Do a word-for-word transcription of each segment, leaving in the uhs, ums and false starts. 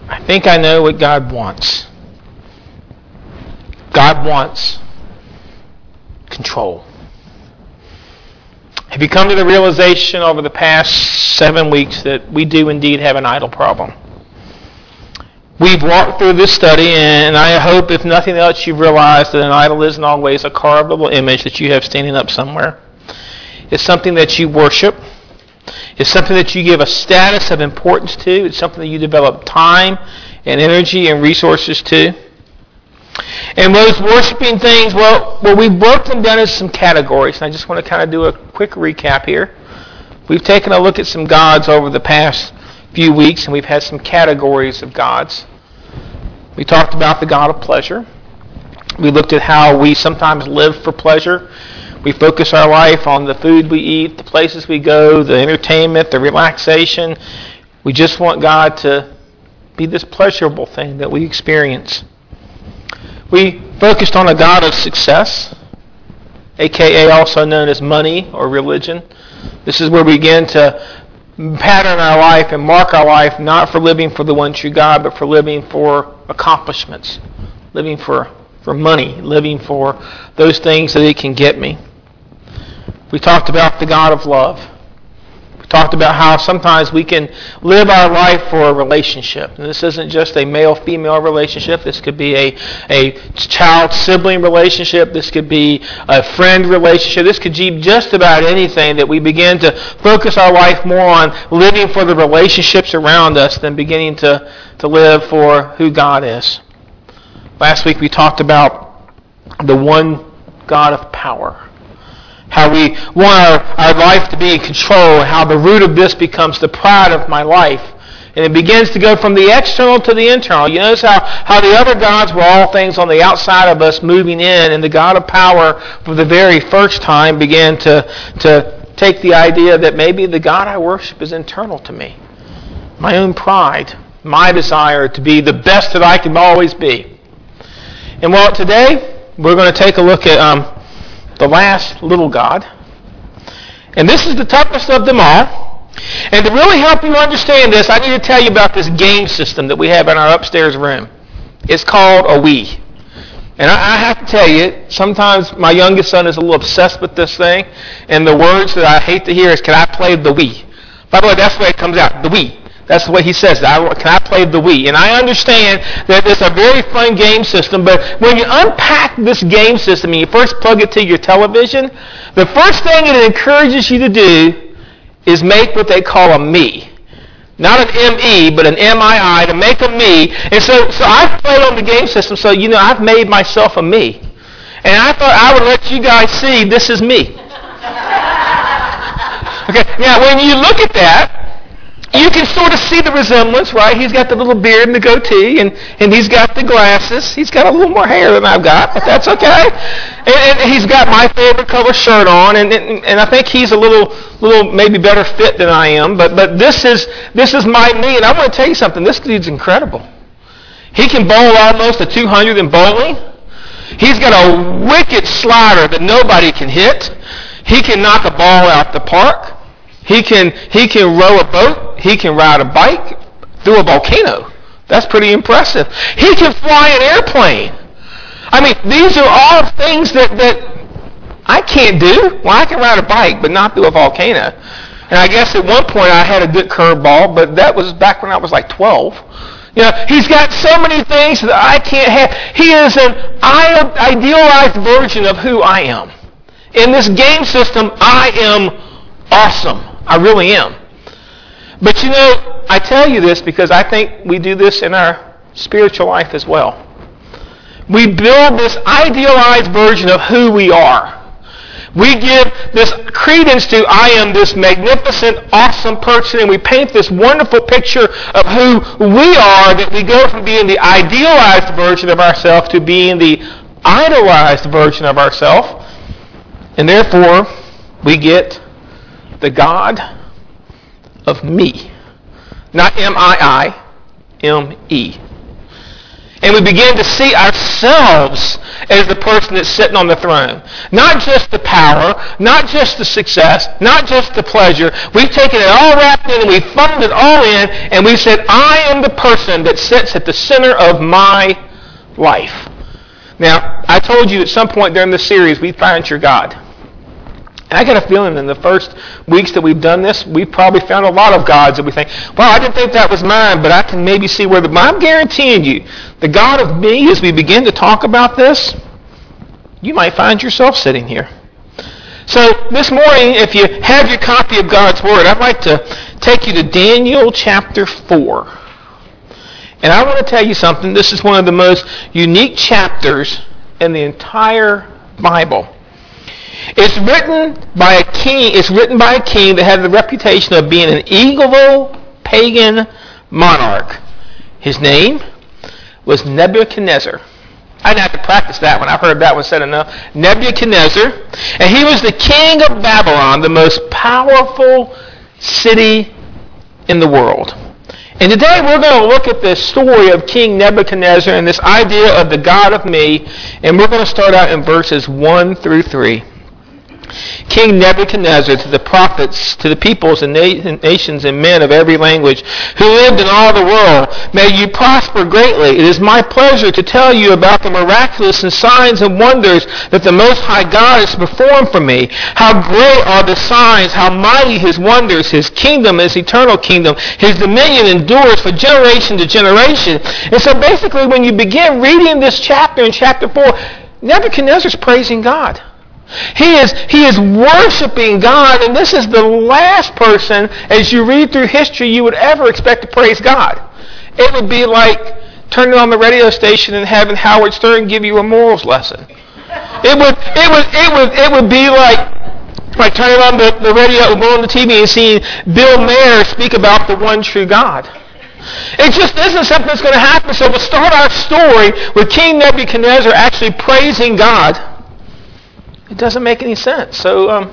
I think I know what God wants. God wants control. Have you come to the realization over the past seven weeks that we do indeed have an idol problem? We've walked through this study, and I hope, if nothing else, you've realized that an idol isn't always a carvable image that you have standing up somewhere. It's something that you worship. It's something that you give a status of importance to. It's something that you develop time and energy and resources to. And those worshiping things, well, well, we've broken them down into some categories, and I just want to kind of do a quick recap here. We've taken a look at some gods over the past few weeks, and we've had some categories of gods. We talked about the God of pleasure. We looked at how we sometimes live for pleasure. We focus our life on the food we eat, the places we go, the entertainment, the relaxation. We just want God to be this pleasurable thing that we experience. We focused on a God of success, a k a also known as money or religion. This is where we begin to pattern our life and mark our life not for living for the one true God, but for living for accomplishments, living for, for money, living for those things that it can get me. We talked about the God of love. We talked about how sometimes we can live our life for a relationship. And this isn't just a male-female relationship. This could be a, a child-sibling relationship. This could be a friend relationship. This could be just about anything that we begin to focus our life more on living for the relationships around us than beginning to, to live for who God is. Last week we talked about the one God of power. How we want our, our life to be in control, how the root of this becomes the pride of my life. And it begins to go from the external to the internal. You notice how, how the other gods were all things on the outside of us moving in, and the God of power for the very first time began to, to take the idea that maybe the God I worship is internal to me. My own pride, my desire to be the best that I can always be. And well, today we're going to take a look at um, the last little god. And this is the toughest of them all. And to really help you understand this, I need to tell you about this game system that we have in our upstairs room. It's called a Wii. And I, I have to tell you, sometimes my youngest son is a little obsessed with this thing, and the words that I hate to hear is, can I play the Wii? By the way, that's the way it comes out, the Wii. That's the way he says it. I, can I play the Wii? And I understand that it's a very fun game system, but when you unpack this game system and you first plug it to your television, the first thing it encourages you to do is make what they call a me. Not an M E, but an M I I, to make a me. And so, so I've played on the game system, so, you know, I've made myself a me. And I thought I would let you guys see this is me. Okay, now when you look at that, you can sort of see the resemblance, right? He's got the little beard and the goatee, and, and he's got the glasses. He's got a little more hair than I've got, but that's okay. And, and he's got my favorite color shirt on, and, and and I think he's a little little maybe better fit than I am. But but this is this is my me, and I want to tell you something. This dude's incredible. He can bowl almost a two hundred in bowling. He's got a wicked slider that nobody can hit. He can knock a ball out the park. He can he can row a boat. He can ride a bike through a volcano. That's pretty impressive. He can fly an airplane. I mean, these are all things that, that I can't do. Well, I can ride a bike, but not through a volcano. And I guess at one point I had a good curveball, but that was back when I was like twelve. You know, he's got so many things that I can't have. He is an idealized version of who I am. In this game system, I am awesome. I really am. But you know, I tell you this because I think we do this in our spiritual life as well. We build this idealized version of who we are. We give this credence to, I am this magnificent, awesome person, and we paint this wonderful picture of who we are, that we go from being the idealized version of ourselves to being the idolized version of ourselves. And therefore, we get the God of me. Not M I I, M E. And we begin to see ourselves as the person that's sitting on the throne. Not just the power, not just the success, not just the pleasure. We've taken it all wrapped in and we've funneled it all in and we've said, I am the person that sits at the center of my life. Now, I told you at some point during this series, we find your God. And I got a feeling in the first weeks that we've done this, we've probably found a lot of gods that we think, well, I didn't think that was mine, but I can maybe see where the... I'm guaranteeing you, the God of me, as we begin to talk about this, you might find yourself sitting here. So this morning, if you have your copy of God's Word, I'd like to take you to Daniel chapter four. And I want to tell you something. This is one of the most unique chapters in the entire Bible. It's written by a king. It's written by a king that had the reputation of being an evil pagan monarch. His name was Nebuchadnezzar. I didn't have to practice that one. I've heard that one said enough. Nebuchadnezzar. And he was the king of Babylon, the most powerful city in the world. And today we're going to look at the story of King Nebuchadnezzar and this idea of the God of me. And we're going to start out in verses one through three. King Nebuchadnezzar to the prophets, to the peoples and nations and men of every language who lived in all the world, may you prosper greatly. It is my pleasure to tell you about the miraculous and signs and wonders that the Most High God has performed for me. How great are the signs, how mighty his wonders. His kingdom is eternal kingdom. His dominion endures for generation to generation. And so basically when you begin reading this chapter in chapter four, Nebuchadnezzar's praising God. He is, he is worshiping God, and this is the last person, as you read through history, you would ever expect to praise God. It would be like turning on the radio station and having Howard Stern give you a morals lesson. It would, it would, it would, it would be like, like turning on the, the radio, going on the T V and seeing Bill Maher speak about the one true God. It just isn't something that's going to happen. So we'll start our story with King Nebuchadnezzar actually praising God. It doesn't make any sense. So um,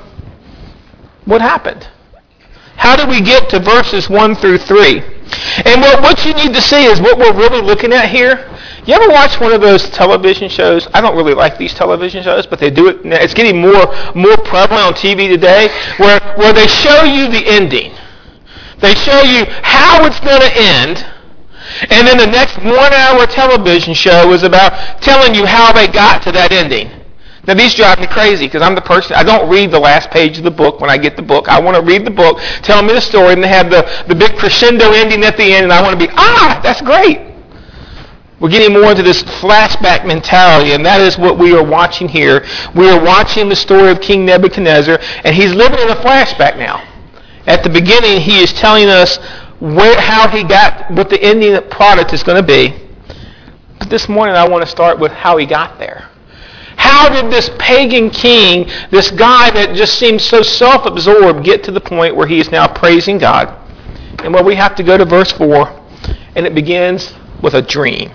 what happened? How did we get to verses one through three? And what, what you need to see is what we're really looking at here. You ever watch one of those television shows? I don't really like these television shows, but they do it. It's getting more more prevalent on T V today, where, where they show you the ending. They show you how it's going to end. And then the next one-hour television show is about telling you how they got to that ending. Now, these drive me crazy because I'm the person, I don't read the last page of the book when I get the book. I want to read the book, tell me the story, and they have the, the big crescendo ending at the end, and I want to be, ah, that's great. We're getting more into this flashback mentality, and that is what we are watching here. We are watching the story of King Nebuchadnezzar, and he's living in a flashback now. At the beginning, he is telling us where, how he got, what the ending product is going to be. But this morning, I want to start with how he got there. How did this pagan king, this guy that just seems so self-absorbed, get to the point where he is now praising God? And well, we have to go to verse four, and it begins with a dream.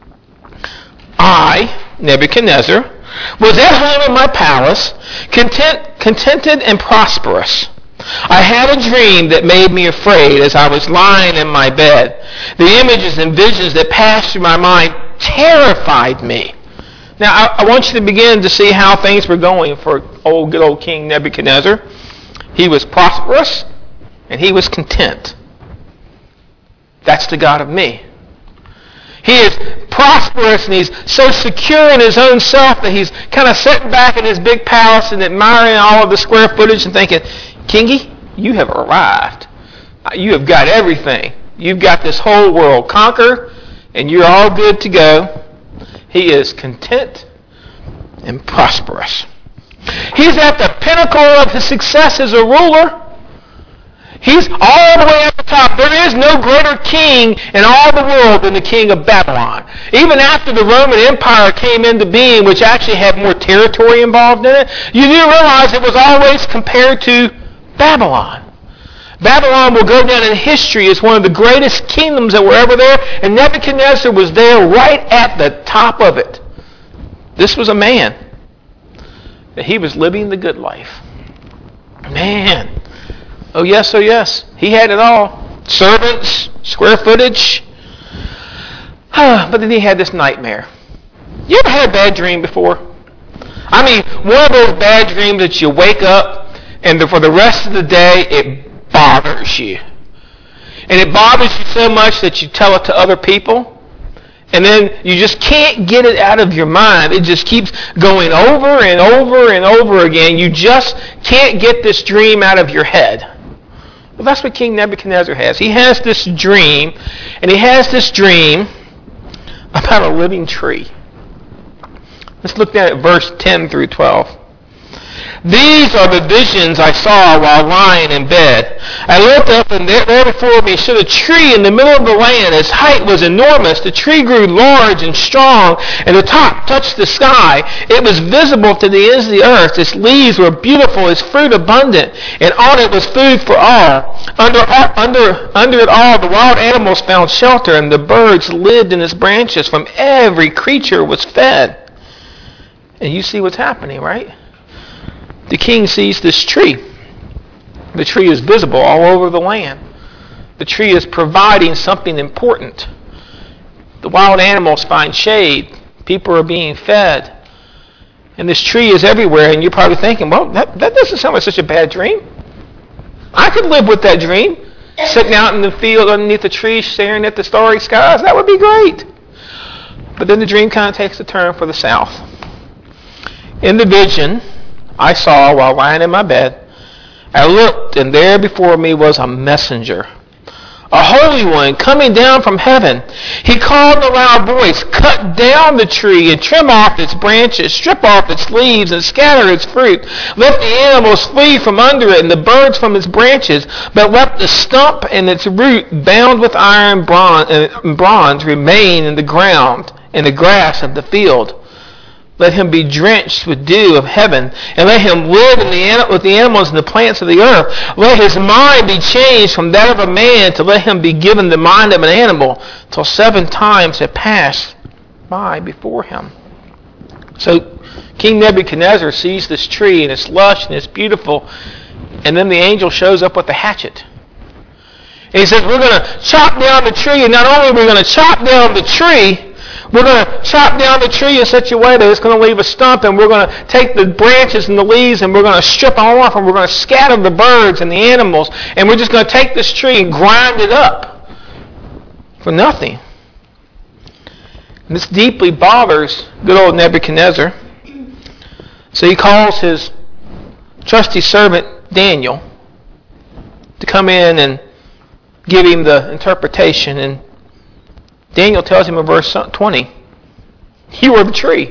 I, Nebuchadnezzar, was at home in my palace, content, contented and prosperous. I had a dream that made me afraid as I was lying in my bed. The images and visions that passed through my mind terrified me. Now, I, I want you to begin to see how things were going for old, good old King Nebuchadnezzar. He was prosperous, and he was content. That's the God of me. He is prosperous, and he's so secure in his own self that he's kind of sitting back in his big palace and admiring all of the square footage and thinking, Kingy, you have arrived. You have got everything. You've got this whole world conquered, and you're all good to go. He is content and prosperous. He's at the pinnacle of his success as a ruler. He's all the way at the top. There is no greater king in all the world than the king of Babylon. Even after the Roman Empire came into being, which actually had more territory involved in it, you do realize it was always compared to Babylon. Babylon will go down in history as one of the greatest kingdoms that were ever there, and Nebuchadnezzar was there right at the top of it. This was a man that he was living the good life. Man. Oh yes, oh yes. He had it all. Servants, square footage. But then he had this nightmare. You ever had a bad dream before? I mean, one of those bad dreams that you wake up and for the rest of the day it bothers you. And it bothers you so much that you tell it to other people. And then you just can't get it out of your mind. It just keeps going over and over and over again. You just can't get this dream out of your head. Well, that's what King Nebuchadnezzar has. He has this dream, and he has this dream about a living tree. Let's look at it, verse ten through twelve. These are the visions I saw while lying in bed. I looked up, and there, there before me stood a tree in the middle of the land. Its height was enormous. The tree grew large and strong, and the top touched the sky. It was visible to the ends of the earth. Its leaves were beautiful, its fruit abundant, and on it was food for all. Under, under, under it all, the wild animals found shelter, and the birds lived in its branches. From every creature was fed. And you see what's happening, right? The king sees this tree. The tree is visible all over the land. The tree is providing something important. The wild animals find shade. People are being fed. And this tree is everywhere, and you're probably thinking, well, that, that doesn't sound like such a bad dream. I could live with that dream. Sitting out in the field underneath the tree, staring at the starry skies. That would be great. But then the dream kind of takes a turn for the south. In the vision I saw while lying in my bed, I looked, and there before me was a messenger, a holy one coming down from heaven. He called in a loud voice, cut down the tree and trim off its branches, strip off its leaves and scatter its fruit. Let the animals flee from under it and the birds from its branches, but let the stump and its root bound with iron and bronze remain in the ground, in the grass of the field. Let him be drenched with dew of heaven, and let him live in the, with the animals and the plants of the earth. Let his mind be changed from that of a man to let him be given the mind of an animal, till seven times have passed by before him. So King Nebuchadnezzar sees this tree, and it's lush and it's beautiful, and then the angel shows up with a hatchet. And he says, we're going to chop down the tree, and not only are we going to chop down the tree, we're going to chop down the tree in such a way that it's going to leave a stump, and we're going to take the branches and the leaves, and we're going to strip them off, and we're going to scatter the birds and the animals, and we're just going to take this tree and grind it up for nothing. And this deeply bothers good old Nebuchadnezzar. So he calls his trusty servant Daniel to come in and give him the interpretation. And Daniel tells him in verse twenty, you are the tree.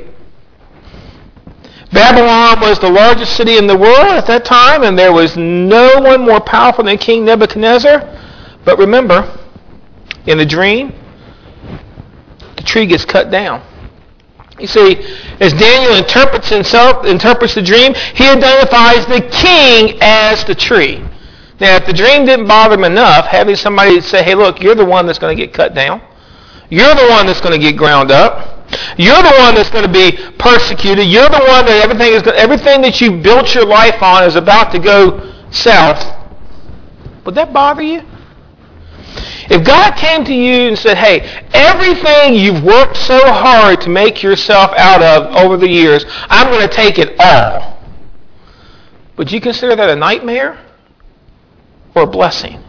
Babylon was the largest city in the world at that time, and there was no one more powerful than King Nebuchadnezzar. But remember, in the dream, the tree gets cut down. You see, as Daniel interprets himself, interprets the dream, he identifies the king as the tree. Now, if the dream didn't bother him enough, having somebody say, hey, look, you're the one that's going to get cut down. You're the one that's going to get ground up. You're the one that's going to be persecuted. You're the one that everything is going, everything that you built your life on is about to go south. Would that bother you? If God came to you and said, hey, everything you've worked so hard to make yourself out of over the years, I'm going to take it all. Would you consider that a nightmare or a blessing?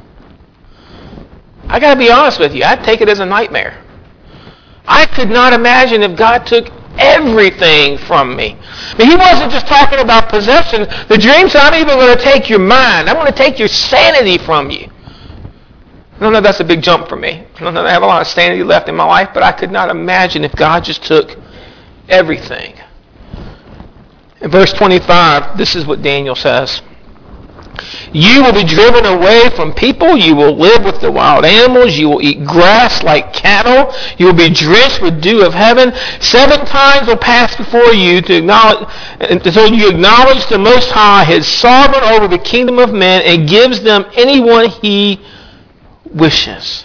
I got to be honest with you. I'd take it as a nightmare. I could not imagine if God took everything from me. But he wasn't just talking about possession. The dream said, I'm even going to take your mind. I'm going to take your sanity from you. I don't know if that's a big jump for me. I don't know if I have a lot of sanity left in my life, but I could not imagine if God just took everything. In verse twenty-five, this is what Daniel says. You will be driven away from people. You will live with the wild animals. You will eat grass like cattle. You will be drenched with dew of heaven. Seven times will pass before you to acknowledge, until you acknowledge the Most High, his sovereign over the kingdom of men, and gives them anyone he wishes.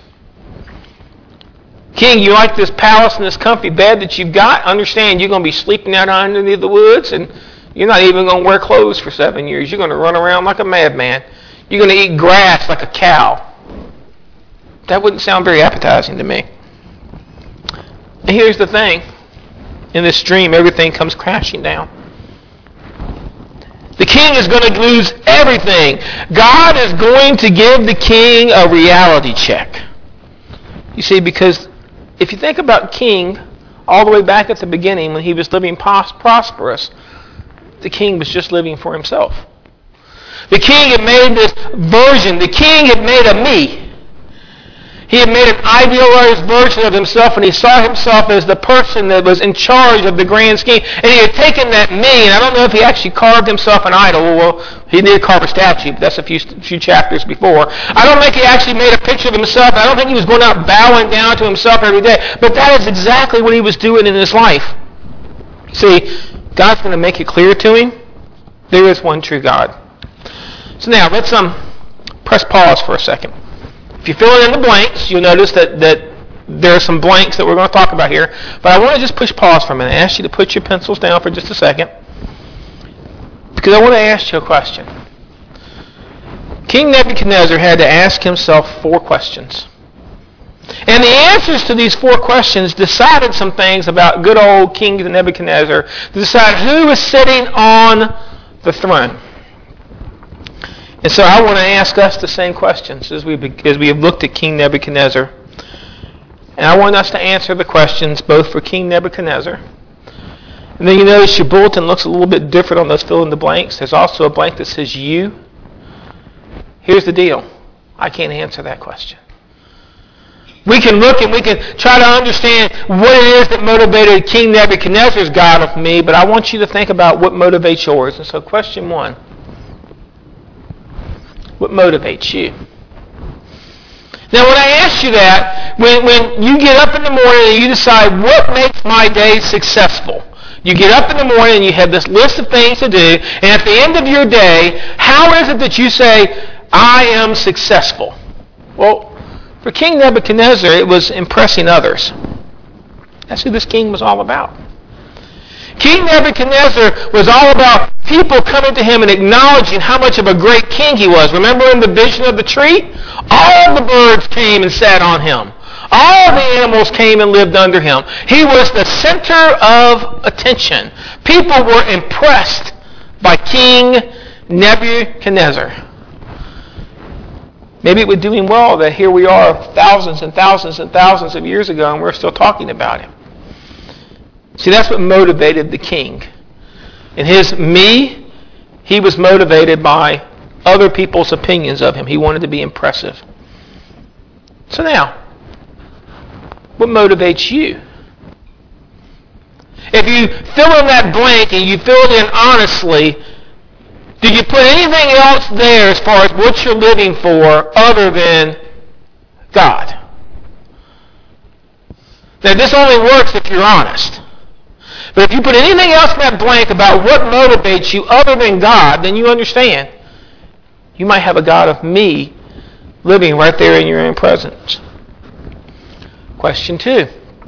King, you like this palace and this comfy bed that you've got? Understand you're going to be sleeping out underneath the woods, and you're not even going to wear clothes for seven years. You're going to run around like a madman. You're going to eat grass like a cow. That wouldn't sound very appetizing to me. And here's the thing. In this dream, everything comes crashing down. The king is going to lose everything. God is going to give the king a reality check. You see, because if you think about king, all the way back at the beginning when he was living pros- prosperous, the king was just living for himself. The king had made this version. The king had made a me. He had made an idealized version of himself, and he saw himself as the person that was in charge of the grand scheme. And he had taken that me, and I don't know if he actually carved himself an idol. Well, he did carve a statue, but that's a few few chapters before. I don't think he actually made a picture of himself. I don't think he was going out bowing down to himself every day. But that is exactly what he was doing in his life. See, God's going to make it clear to him, there is one true God. So now, let's um press pause for a second. If you fill in the blanks, you'll notice that, that there are some blanks that we're going to talk about here. But I want to just push pause for a minute. I ask you to put your pencils down for just a second. Because I want to ask you a question. King Nebuchadnezzar had to ask himself four questions. And the answers to these four questions decided some things about good old King Nebuchadnezzar to decide who is sitting on the throne. And so I want to ask us the same questions as we as we have looked at King Nebuchadnezzar. And I want us to answer the questions both for King Nebuchadnezzar. And then you notice your bulletin looks a little bit different on those fill in the blanks. There's also a blank that says you. Here's the deal. I can't answer that question. We can look and we can try to understand what it is that motivated King Nebuchadnezzar's God of me, but I want you to think about what motivates yours. And so question one. What motivates you? Now, when I ask you that, when, when you get up in the morning and you decide what makes my day successful, you get up in the morning and you have this list of things to do, and at the end of your day, how is it that you say, I am successful? Well, for King Nebuchadnezzar, it was impressing others. That's who this king was all about. King Nebuchadnezzar was all about people coming to him and acknowledging how much of a great king he was. Remember in the vision of the tree? All the birds came and sat on him. All the animals came and lived under him. He was the center of attention. People were impressed by King Nebuchadnezzar. Maybe it would do him well that here we are thousands and thousands and thousands of years ago and we're still talking about him. See, that's what motivated the king. In his me, he was motivated by other people's opinions of him. He wanted to be impressive. So now, what motivates you? If you fill in that blank and you fill it in honestly, did you put anything else there as far as what you're living for other than God? Now, this only works if you're honest. But if you put anything else in that blank about what motivates you other than God, then you understand you might have a God of me living right there in your own presence. Question two.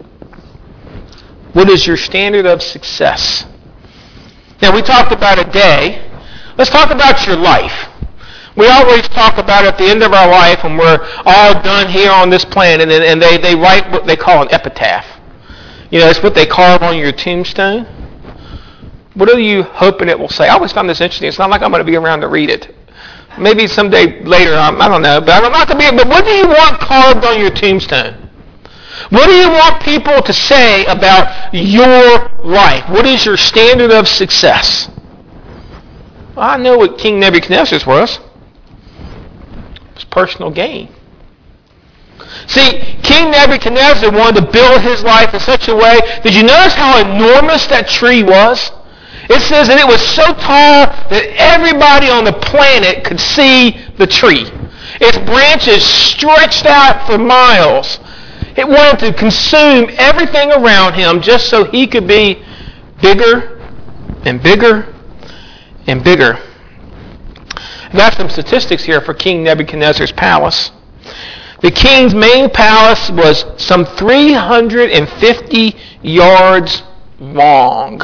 What is your standard of success? Now, we talked about a day. Let's talk about your life. We always talk about at the end of our life when we're all done here on this planet, and, and they, they write what they call an epitaph. You know, it's what they carve on your tombstone. What are you hoping it will say? I always found this interesting. It's not like I'm going to be around to read it. Maybe someday later, I'm, I don't know. But I'm not going to be. But what do you want carved on your tombstone? What do you want people to say about your life? What is your standard of success? Well, I know what King Nebuchadnezzar's was. It was personal gain. See, King Nebuchadnezzar wanted to build his life in such a way. Did you notice how enormous that tree was? It says that it was so tall that everybody on the planet could see the tree. Its branches stretched out for miles. It wanted to consume everything around him just so he could be bigger and bigger and bigger. I've got some statistics here for King Nebuchadnezzar's palace. The king's main palace was some three hundred fifty yards long.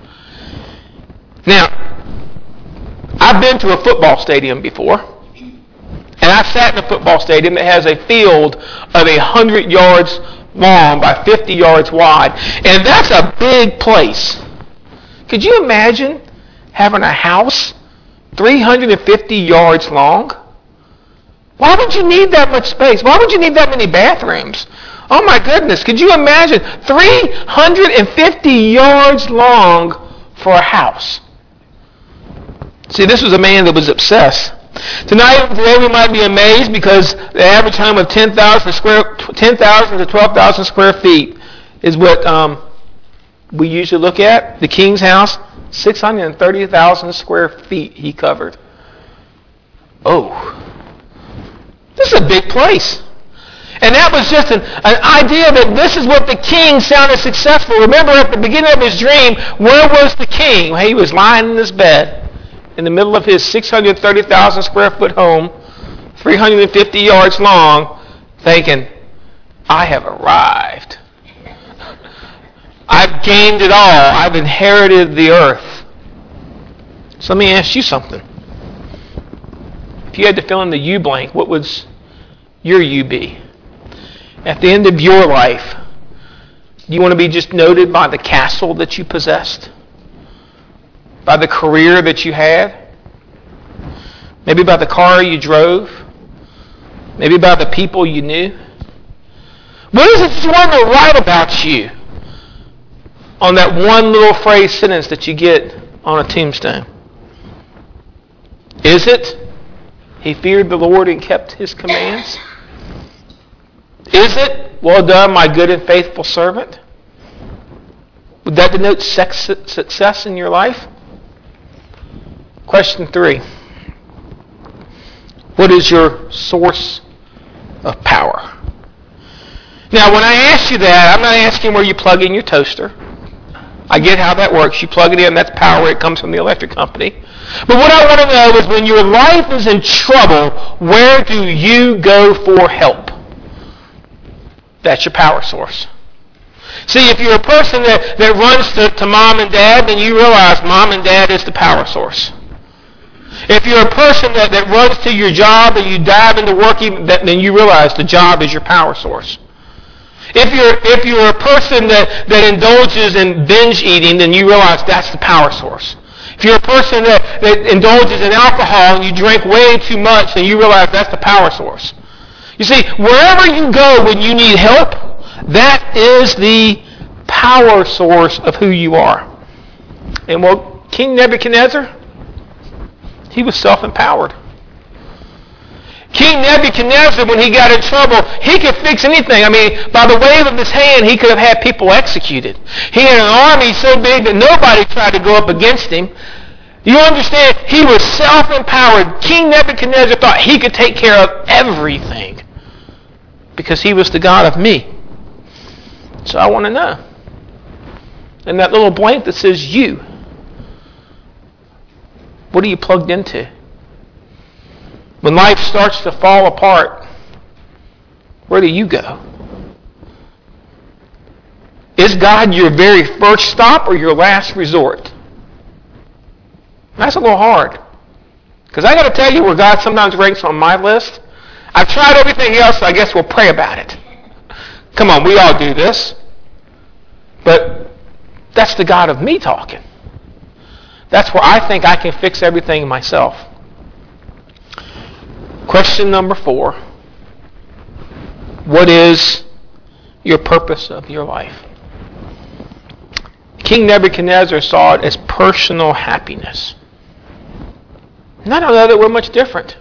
Now, I've been to a football stadium before, and I've sat in a football stadium that has a field of one hundred yards long by fifty yards wide. And that's a big place. Could you imagine having a house three hundred fifty yards long? Why would you need that much space? Why would you need that many bathrooms? Oh my goodness, could you imagine three hundred fifty yards long for a house? See, this was a man that was obsessed. Tonight, today we might be amazed because the average home of ten thousand square, ten thousand to twelve thousand square feet is what um, we usually look at. The king's house, six hundred thirty thousand square feet he covered. Oh, this is a big place. And that was just an, an idea that this is what the king sounded successful. Remember at the beginning of his dream, where was the king? Well, he was lying in his bed in the middle of his six hundred thirty thousand square foot home, three hundred fifty yards long, thinking, I have arrived. I've gained it all. I've inherited the earth. So let me ask you something. If you had to fill in the you blank, what would your you be? At the end of your life, do you want to be just noted by the castle that you possessed? By the career that you had? Maybe by the car you drove? Maybe by the people you knew? What is it that you want to write about you on that one little phrase sentence that you get on a tombstone? Is it, he feared the Lord and kept his commands? Is it, well done, my good and faithful servant? Would that denote success in your life? Question three. What is your source of power? Now, when I ask you that, I'm not asking where you plug in your toaster. I get how that works. You plug it in, that's power. It comes from the electric company. But what I want to know is when your life is in trouble, where do you go for help? That's your power source. See, if you're a person that, that runs to, to mom and dad, then you realize mom and dad is the power source. If you're a person that, that runs to your job and you dive into work, even, that, then you realize the job is your power source. If you're, if you're a person that, that indulges in binge eating, then you realize that's the power source. If you're a person that, that indulges in alcohol and you drink way too much, then you realize that's the power source. You see, wherever you go when you need help, that is the power source of who you are. And well, King Nebuchadnezzar, he was self-empowered. King Nebuchadnezzar, when he got in trouble, he could fix anything. I mean, by the wave of his hand, he could have had people executed. He had an army so big that nobody tried to go up against him. You understand? He was self-empowered. King Nebuchadnezzar thought he could take care of everything because he was the God of me. So I want to know. And that little blank that says you, what are you plugged into? When life starts to fall apart, where do you go? Is God your very first stop or your last resort? That's a little hard. Because I got to tell you where God sometimes ranks on my list. I've tried everything else, so I guess we'll pray about it. Come on, we all do this. But that's the God of me talking. That's where I think I can fix everything myself. Question number four. What is your purpose of your life? King Nebuchadnezzar saw it as personal happiness. And I don't know that we're much different.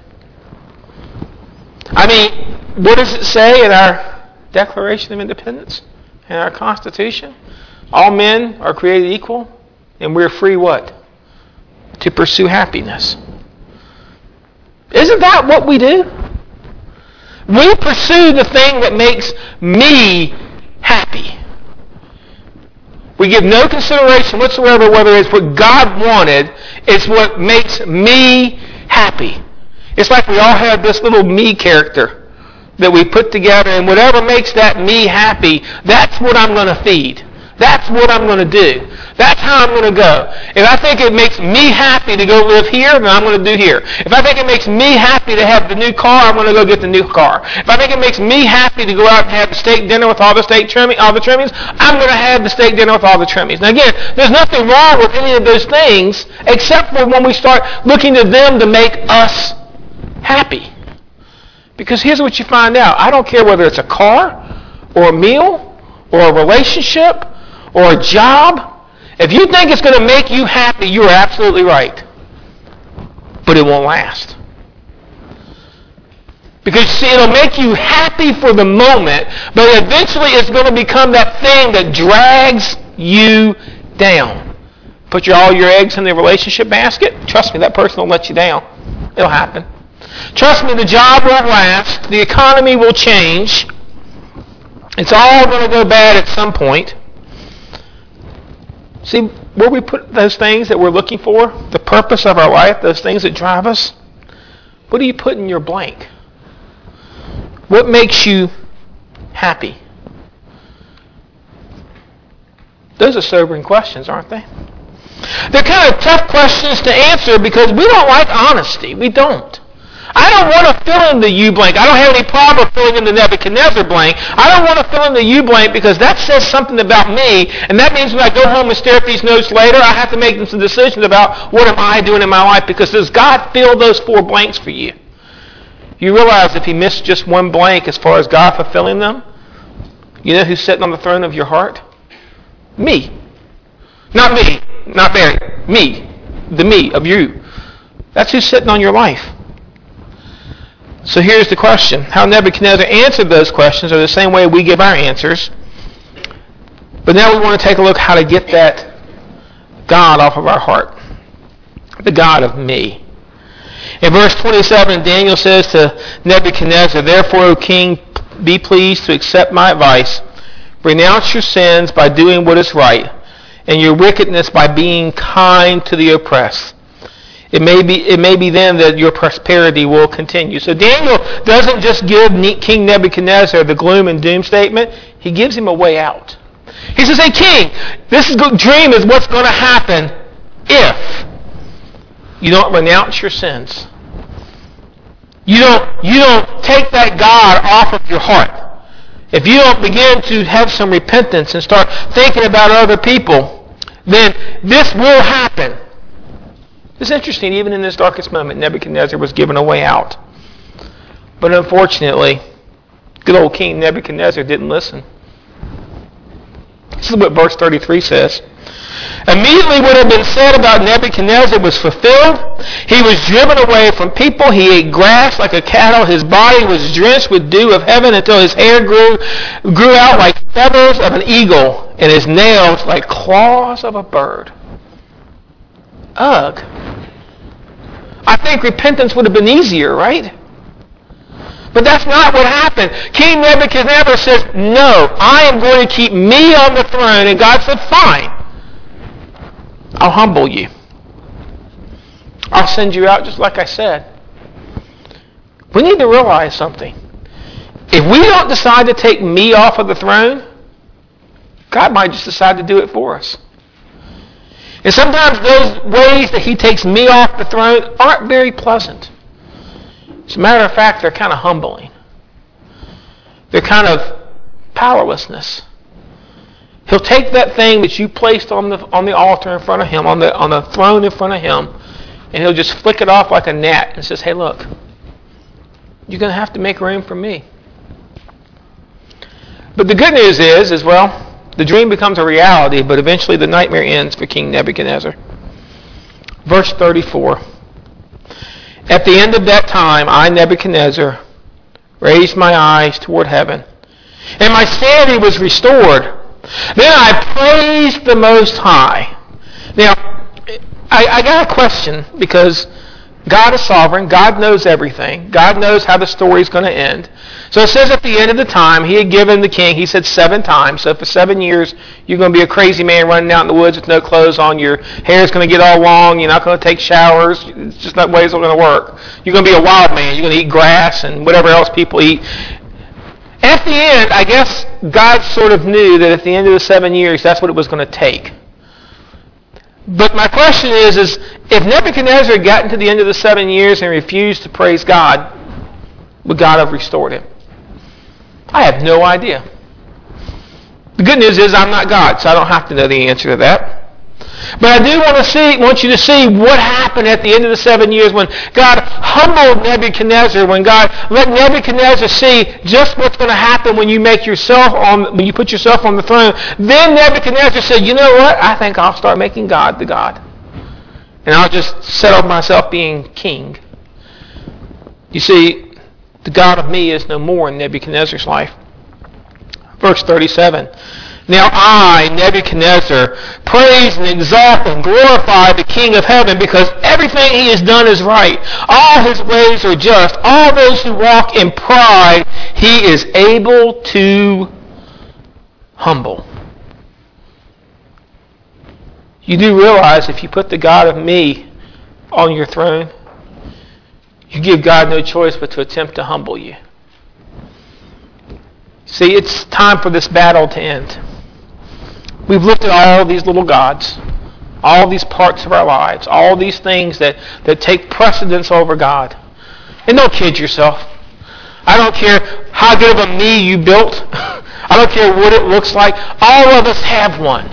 I mean, what does it say in our Declaration of Independence? In our Constitution? All men are created equal, and we're free what? To pursue happiness. Isn't that what we do? We pursue the thing that makes me happy. We give no consideration whatsoever whether it's what God wanted, it's what makes me happy. It's like we all have this little me character that we put together, and whatever makes that me happy, that's what I'm going to feed. That's what I'm going to do. That's how I'm going to go. If I think it makes me happy to go live here, then I'm going to do here. If I think it makes me happy to have the new car, I'm going to go get the new car. If I think it makes me happy to go out and have the steak dinner with all the steak trimming, all the trimmings, I'm going to have the steak dinner with all the trimmings. Now again, there's nothing wrong with any of those things except for when we start looking to them to make us happy. Because here's what you find out. I don't care whether it's a car or a meal or a relationship or a job. If you think it's going to make you happy, you are absolutely right. But it won't last. Because see, it'll make you happy for the moment, but eventually it's going to become that thing that drags you down. Put your, all your eggs in the relationship basket. Trust me, that person will let you down. It'll happen. Trust me, the job won't last. The economy will change. It's all going to go bad at some point. See, where we put those things that we're looking for, the purpose of our life, those things that drive us, what do you put in your blank? What makes you happy? Those are sobering questions, aren't they? They're kind of tough questions to answer because we don't like honesty. We don't. I don't want to fill in the you blank. I don't have any problem filling in the Nebuchadnezzar blank. I don't want to fill in the you blank because that says something about me, and that means when I go home and stare at these notes later, I have to make some decisions about what am I doing in my life, because does God fill those four blanks for you? You realize if he missed just one blank as far as God fulfilling them, you know who's sitting on the throne of your heart? Me. Not me. Not Barry. Me. The me of you. That's who's sitting on your life. So here's the question. How Nebuchadnezzar answered those questions are the same way we give our answers. But now we want to take a look how to get that God off of our heart. The God of me. In verse twenty-seven, Daniel says to Nebuchadnezzar, "Therefore, O king, be pleased to accept my advice. Renounce your sins by doing what is right, and your wickedness by being kind to the oppressed. It may be it may be then that your prosperity will continue." So Daniel doesn't just give King Nebuchadnezzar the gloom and doom statement. He gives him a way out. He says, "Hey, king, this is, dream is what's going to happen if you don't renounce your sins. You don't you don't take that God off of your heart. If you don't begin to have some repentance and start thinking about other people, then this will happen." It's interesting, even in this darkest moment, Nebuchadnezzar was given a way out. But unfortunately, good old King Nebuchadnezzar didn't listen. This is what verse thirty-three says. "Immediately what had been said about Nebuchadnezzar was fulfilled. He was driven away from people. He ate grass like a cattle. His body was drenched with dew of heaven until his hair grew, grew out like feathers of an eagle and his nails like claws of a bird." Ugh. I think repentance would have been easier, right? But that's not what happened. King Nebuchadnezzar says, "No, I am going to keep me on the throne." And God said, "Fine. I'll humble you. I'll send you out just like I said." We need to realize something. If we don't decide to take me off of the throne, God might just decide to do it for us. And sometimes those ways that he takes me off the throne aren't very pleasant. As a matter of fact, they're kind of humbling. They're kind of powerlessness. He'll take that thing that you placed on the on the altar in front of him, on the on the throne in front of him, and he'll just flick it off like a gnat and says, "Hey, look, you're going to have to make room for me." But the good news is, is well, the dream becomes a reality, but eventually the nightmare ends for King Nebuchadnezzar. Verse thirty-four. "At the end of that time, I, Nebuchadnezzar, raised my eyes toward heaven, and my sanity was restored. Then I praised the Most High." Now, I, I got a question, because God is sovereign. God knows everything. God knows how the story is going to end. So it says at the end of the time, he had given the king, he said seven times. So for seven years, you're going to be a crazy man running out in the woods with no clothes on. Your hair is going to get all long. You're not going to take showers. It's just not ways it's going to work. You're going to be a wild man. You're going to eat grass and whatever else people eat. At the end, I guess God sort of knew that at the end of the seven years, that's what it was going to take But my question is, is if Nebuchadnezzar had gotten to the end of the seven years and refused to praise God, would God have restored him? I have no idea. The good news is I'm not God, so I don't have to know the answer to that. But I do want to see, want you to see what happened at the end of the seven years when God humbled Nebuchadnezzar, when God let Nebuchadnezzar see just what's going to happen when you make yourself on, when you put yourself on the throne. Then Nebuchadnezzar said, you know what? I think I'll start making God the God. And I'll just settle myself being king. You see, the God of me is no more in Nebuchadnezzar's life. Verse thirty-seven. Now I, Nebuchadnezzar, praise and exalt and glorify the King of heaven, because everything he has done is right. All his ways are just. All those who walk in pride, he is able to humble. You do realize if you put the God of me on your throne, you give God no choice but to attempt to humble you. See, it's time for this battle to end. We've looked at all these little gods, all these parts of our lives, all these things that, that take precedence over God. And don't kid yourself. I don't care how good of a me you built. I don't care what it looks like. All of us have one.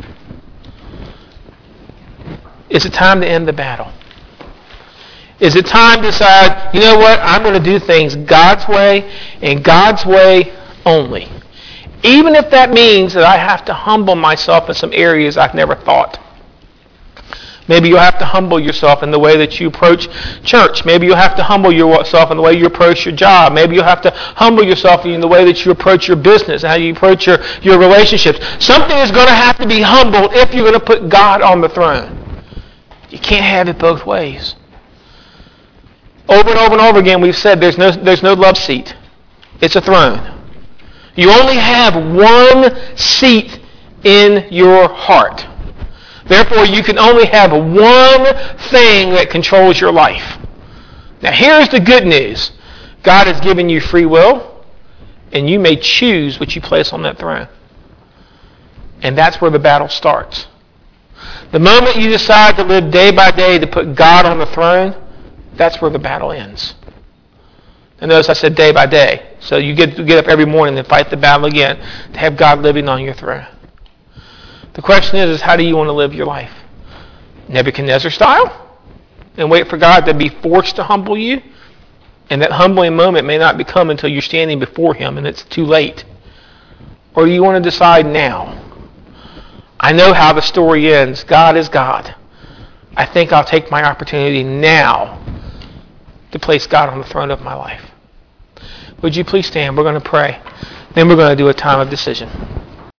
Is it time to end the battle? Is it time to decide, you know what, I'm going to do things God's way and God's way only. Even if that means that I have to humble myself in some areas I've never thought. Maybe you'll have to humble yourself in the way that you approach church. Maybe you'll have to humble yourself in the way you approach your job. Maybe you'll have to humble yourself in the way that you approach your business and how you approach your, your relationships. Something is going to have to be humbled if you're going to put God on the throne. You can't have it both ways. Over and over and over again we've said there's no, there's no love seat. It's a throne. You only have one seat in your heart. Therefore, you can only have one thing that controls your life. Now, here's the good news. God has given you free will, and you may choose what you place on that throne. And that's where the battle starts. The moment you decide to live day by day to put God on the throne, that's where the battle ends. And notice I said day by day. So you get to get up every morning and fight the battle again to have God living on your throne. The question is, is how do you want to live your life? Nebuchadnezzar style? And wait for God to be forced to humble you? And that humbling moment may not become until you're standing before him and it's too late. Or do you want to decide now? I know how the story ends. God is God. I think I'll take my opportunity now to place God on the throne of my life. Would you please stand? We're going to pray. Then we're going to do a time of decision.